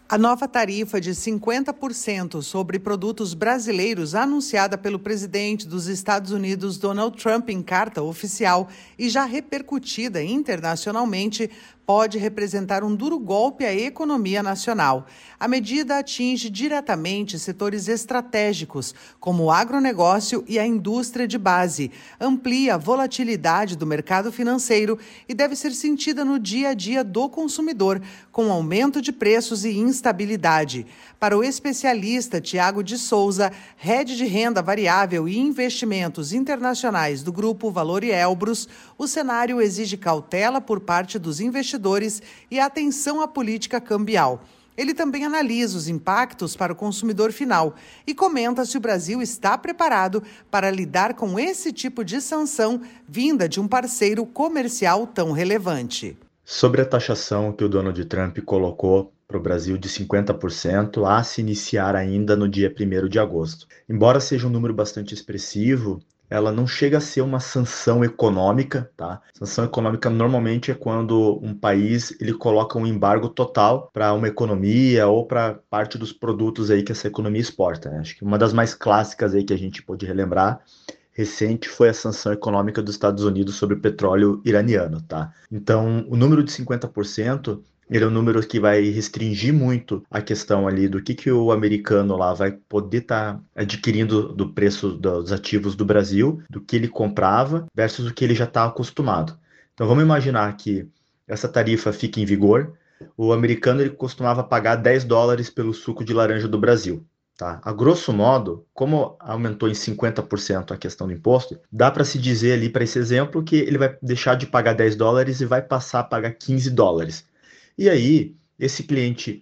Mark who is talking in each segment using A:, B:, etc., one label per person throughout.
A: A nova tarifa de 50% sobre produtos brasileiros, anunciada pelo presidente dos Estados Unidos, Donald Trump, em carta oficial e já repercutida internacionalmente, pode representar um duro golpe à economia nacional. A medida atinge diretamente setores estratégicos, como o agronegócio e a indústria de base, amplia a volatilidade do mercado financeiro e deve ser sentida no dia a dia do consumidor, com aumento de preços e instabilidade. Para o especialista Tiago de Souza, head de renda variável e investimentos internacionais do Grupo Valor e Elbrus, o cenário exige cautela por parte dos investidores e atenção à política cambial. Ele também analisa os impactos para o consumidor final e comenta se o Brasil está preparado para lidar com esse tipo de sanção vinda de um parceiro comercial tão relevante.
B: Sobre a taxação que o Donald Trump colocou para o Brasil de 50%, a se iniciar ainda no dia 1º de agosto. Embora seja um número bastante expressivo, ela não chega a ser uma sanção econômica, tá? Sanção econômica normalmente é quando um país ele coloca um embargo total para uma economia ou para parte dos produtos aí que essa economia exporta, né? Acho que uma das mais clássicas aí que a gente pode relembrar recente foi a sanção econômica dos Estados Unidos sobre o petróleo iraniano, tá? Então, o número de 50%, ele é um número que vai restringir muito a questão ali do que o americano lá vai poder estar adquirindo do preço dos ativos do Brasil, do que ele comprava versus o que ele já está acostumado. Então, vamos imaginar que essa tarifa fique em vigor. O americano ele costumava pagar $10 pelo suco de laranja do Brasil. Tá? A grosso modo, como aumentou em 50% a questão do imposto, dá para se dizer ali para esse exemplo que ele vai deixar de pagar $10 e vai passar a pagar $15. E aí, esse cliente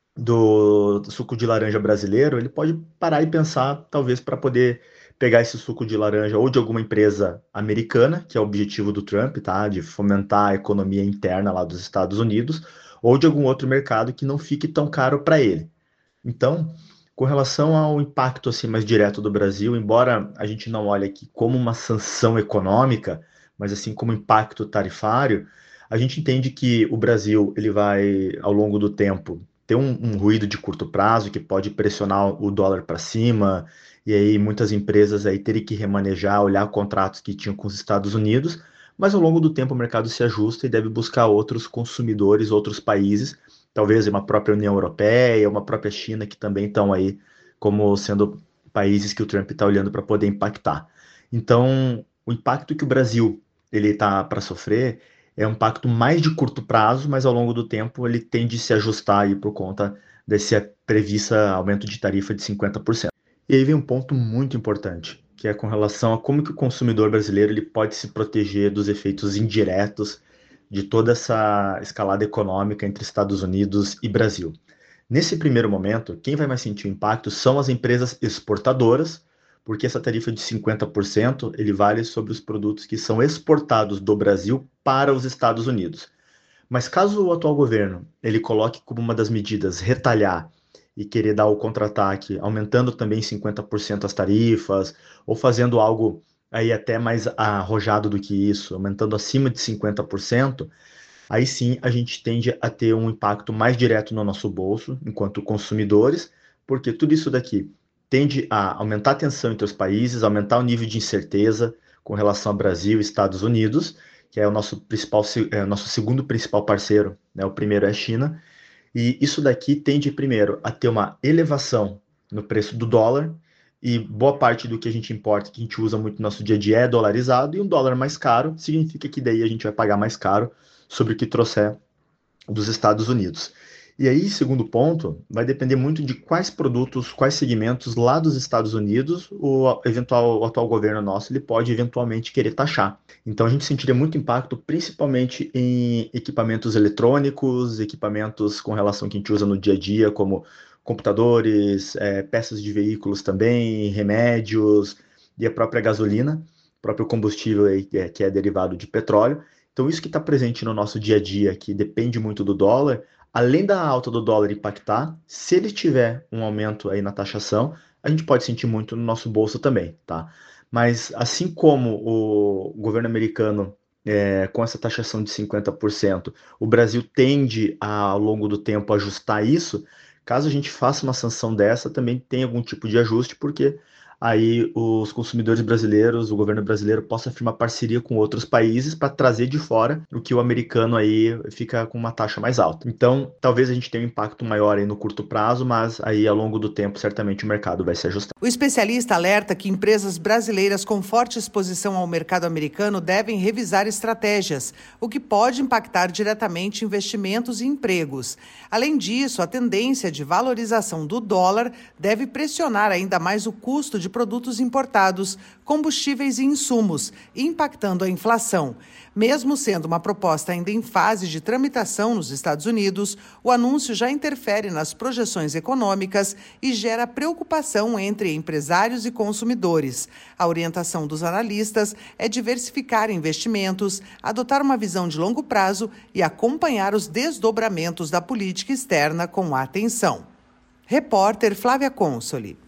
B: do suco de laranja brasileiro, ele pode parar e pensar, talvez, para poder pegar esse suco de laranja ou de alguma empresa americana, que é o objetivo do Trump, tá? De fomentar a economia interna lá dos Estados Unidos, ou de algum outro mercado que não fique tão caro para ele. Então, com relação ao impacto assim mais direto do Brasil, embora a gente não olhe aqui como uma sanção econômica, mas assim como impacto tarifário, a gente entende que o Brasil ele vai, ao longo do tempo, ter um ruído de curto prazo que pode pressionar o dólar para cima, e aí muitas empresas aí terem que remanejar, olhar contratos que tinham com os Estados Unidos, mas ao longo do tempo o mercado se ajusta e deve buscar outros consumidores, outros países, talvez uma própria União Europeia, uma própria China, que também estão aí como sendo países que o Trump está olhando para poder impactar. Então, o impacto que o Brasil ele está para sofrer é um impacto mais de curto prazo, mas ao longo do tempo ele tende a se ajustar aí por conta desse prevista aumento de tarifa de 50%. E aí vem um ponto muito importante, que é com relação a como que o consumidor brasileiro ele pode se proteger dos efeitos indiretos de toda essa escalada econômica entre Estados Unidos e Brasil. Nesse primeiro momento, quem vai mais sentir o impacto são as empresas exportadoras, porque essa tarifa de 50% ele vale sobre os produtos que são exportados do Brasil para os Estados Unidos. Mas caso o atual governo ele coloque como uma das medidas retalhar e querer dar o contra-ataque, aumentando também 50% as tarifas, ou fazendo algo aí até mais arrojado do que isso, aumentando acima de 50%, aí sim a gente tende a ter um impacto mais direto no nosso bolso, enquanto consumidores, porque tudo isso daqui tende a aumentar a tensão entre os países, aumentar o nível de incerteza com relação ao Brasil e Estados Unidos, que é o nosso nosso segundo principal parceiro, né? O primeiro é a China, e isso daqui tende primeiro a ter uma elevação no preço do dólar, e boa parte do que a gente importa, que a gente usa muito no nosso dia a dia é dolarizado, e um dólar mais caro significa que daí a gente vai pagar mais caro sobre o que trouxer dos Estados Unidos. E aí, segundo ponto, vai depender muito de quais produtos, quais segmentos lá dos Estados Unidos o atual governo nosso ele pode eventualmente querer taxar. Então a gente sentiria muito impacto principalmente em equipamentos eletrônicos, equipamentos com relação que a gente usa no dia a dia, como computadores, peças de veículos também, remédios e a própria gasolina, o próprio combustível aí, que é derivado de petróleo. Então, isso que está presente no nosso dia a dia, que depende muito do dólar, além da alta do dólar impactar, se ele tiver um aumento aí na taxação, a gente pode sentir muito no nosso bolso também, tá? Mas assim como o governo americano, com essa taxação de 50%, o Brasil tende ao longo do tempo, ajustar isso, Caso a gente faça uma sanção dessa, também tem algum tipo de ajuste, porque aí os consumidores brasileiros, o governo brasileiro possa firmar parceria com outros países para trazer de fora o que o americano aí fica com uma taxa mais alta. Então, talvez a gente tenha um impacto maior aí no curto prazo, mas aí ao longo do tempo certamente o mercado vai se ajustar.
A: O especialista alerta que empresas brasileiras com forte exposição ao mercado americano devem revisar estratégias, o que pode impactar diretamente investimentos e empregos. Além disso, a tendência de valorização do dólar deve pressionar ainda mais o custo de produtos importados, combustíveis e insumos, impactando a inflação. Mesmo sendo uma proposta ainda em fase de tramitação nos Estados Unidos, o anúncio já interfere nas projeções econômicas e gera preocupação entre empresários e consumidores. A orientação dos analistas é diversificar investimentos, adotar uma visão de longo prazo e acompanhar os desdobramentos da política externa com atenção. Repórter Flávia Consoli.